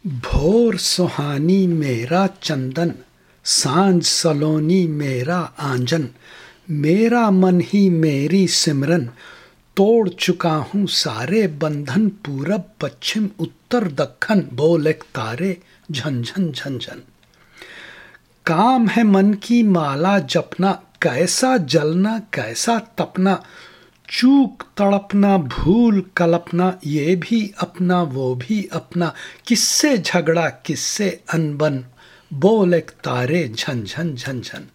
भोर सुहानी मेरा चंदन, सांझ सलोनी मेरा आंजन। मेरा मन ही मेरी सिमरन, तोड़ चुका हूँ सारे बंधन। पूरब पश्चिम उत्तर दक्षिण, बोल एक तारे झंझन झंझन। काम है मन की माला जपना, कैसा जलना कैसा तपना। चूक तड़पना भूल कल्पना, ये भी अपना वो भी अपना। किससे झगड़ा किससे अनबन, बोल एक तारे झंझन झंझन।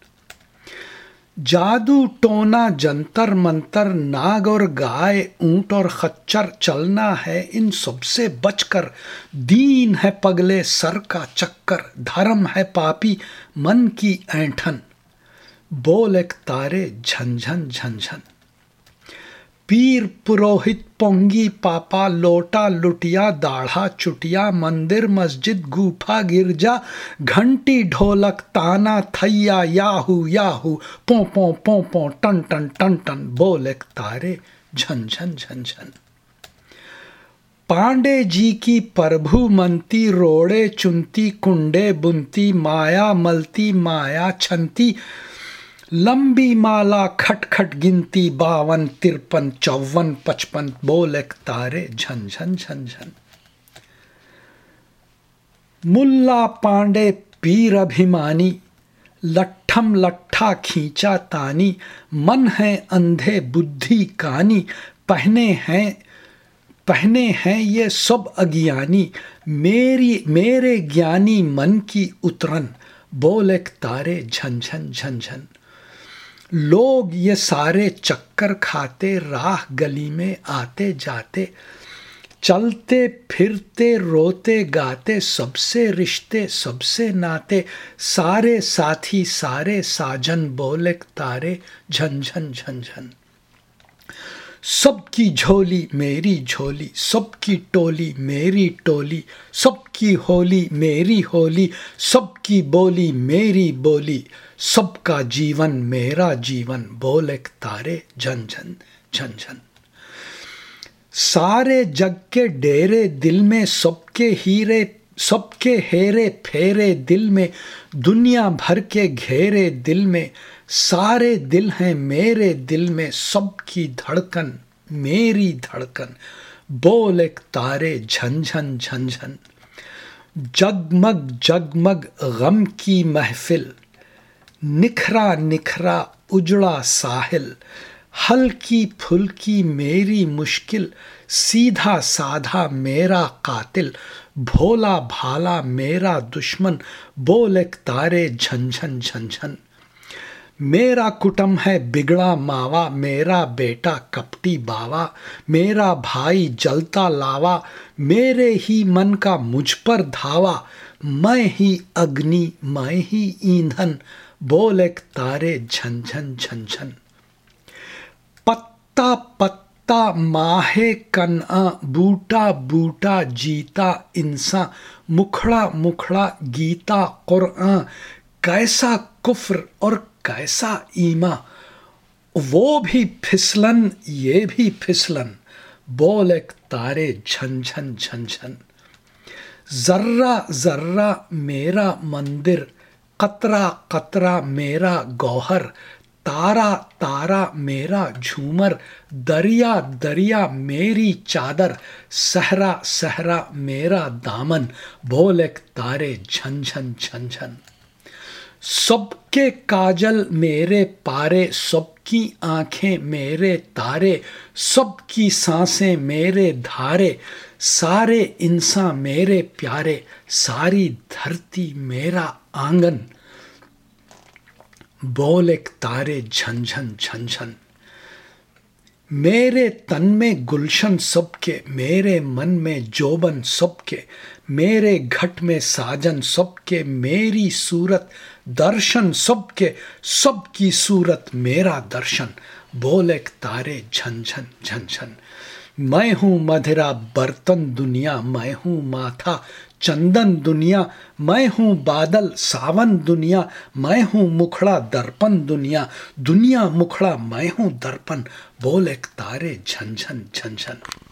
जादू टोना जंतर मंतर, नाग और गाय ऊंट और खच्चर। चलना है इन सबसे बचकर, दीन है पगले सर का चक्कर। धर्म है पापी मन की ऐंठन, बोल एक तारे झंझन झंझन। पीर पुरोहित पोंगी पापा, लोटा लुटिया दाढ़ा चुटिया। मंदिर मस्जिद गुफा गिरजा, घंटी ढोलक ताना थैया। याहू याहू पो पो पो पो टन टन टन टन, बोल एक तारे झंझन झंझन। पांडे जी की प्रभु मनती, रोड़े चुनती कुंडे बुनती। माया मलती माया छनती, लंबी माला खटखट गिनती। 52 53 54 55, बोल एक तारे झंझन झंझन। मुल्ला पांडे पीर अभिमानी, लट्ठम लट्ठा खींचा तानी। मन है अंधे बुद्धि कानी, पहने हैं ये सब अज्ञानी। मेरे ज्ञानी मन की उतरन, बोल एक तारे झंझन झंझन। लोग ये सारे चक्कर खाते, राह गली में आते जाते। चलते फिरते रोते गाते, सबसे रिश्ते सबसे नाते। सारे साथी सारे साजन, बोल एक तारे झंझन झंझन। सबकी झोली मेरी झोली, सबकी टोली मेरी टोली। सबकी होली मेरी होली, सबकी बोली मेरी बोली। सबका जीवन मेरा जीवन, बोल एक तारे झंझन झंझन। सारे जग के डेरे दिल में, सबके हेरे फेरे दिल में। दुनिया भर के घेरे दिल में, सारे दिल हैं मेरे दिल में। सबकी धड़कन मेरी धड़कन, बोल एक तारे झंझन झंझन। जगमग जगमग गम की महफिल, निखरा निखरा उजड़ा साहिल। हल्की फुल्की मेरी मुश्किल, सीधा साधा मेरा कातिल। भोला भाला मेरा दुश्मन, बोल एक तारे झंझन झंझन। मेरा कुटुंब है बिगड़ा मावा, मेरा बेटा कपटी बावा। मेरा भाई जलता लावा, मेरे ही मन का मुझ पर धावा। मैं ही अग्नि मैं ही ईंधन, बोल एक तारे झंझन झंझन। पत्ता पत्ता माहे कन्आ, बूटा बूटा जीता इंसान। मुखड़ा मुखड़ा गीता कुरआन, कैसा कुफ्र और कैसा ईमा। वो भी फिसलन ये भी फिसलन, बोल एक तारे झंझन झंझन। जर्रा जर्रा मेरा मंदिर, कतरा कतरा मेरा गौहर। तारा तारा मेरा झूमर, दरिया दरिया मेरी चादर। सहरा सहरा मेरा दामन, बोल एक तारे झंझन झंझन। सबके काजल मेरे पारे, सबकी आंखें मेरे तारे। सबकी सांसें मेरे धारे, सारे इंसान मेरे प्यारे। सारी धरती मेरा आंगन, बोल एक तारे झंझन झंझन। मेरे तन में गुलशन सबके, मेरे मन में जोबन सबके। मेरे घट में साजन सबके, मेरी सूरत दर्शन सबके। सबकी सूरत मेरा दर्शन, बोल एक तारे झंझन झंझन। मैं हूँ मधिरा बर्तन दुनिया, मैं हूँ माथा चंदन दुनिया। मैं हूँ बादल सावन दुनिया, मैं हूँ मुखड़ा दर्पण दुनिया। दुनिया मुखड़ा मैं हूँ दर्पण, बोल एक तारे झंझन झंझन।